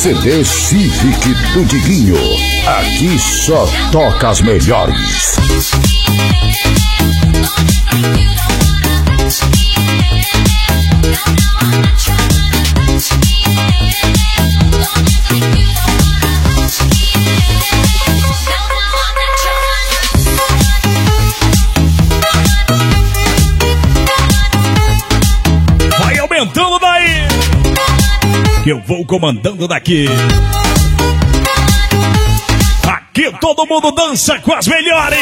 CD Civic do Diguinho. Aqui só toca as melhores. Vai aumentando daí, que eu vou comandando daqui. Aqui todo mundo dança com as melhores.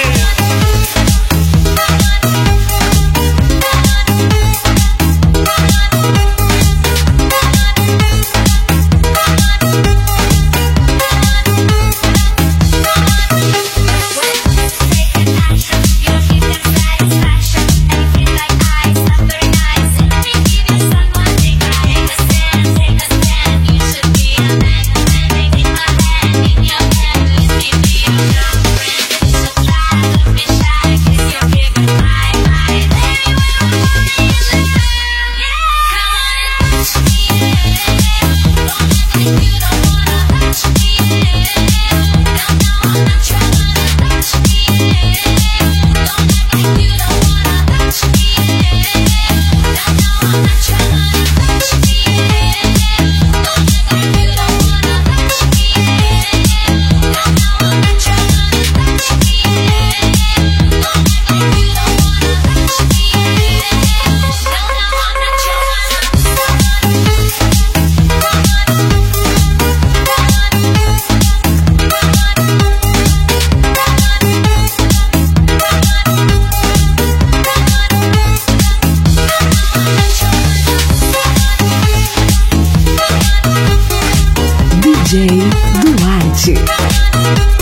DJ Duarte.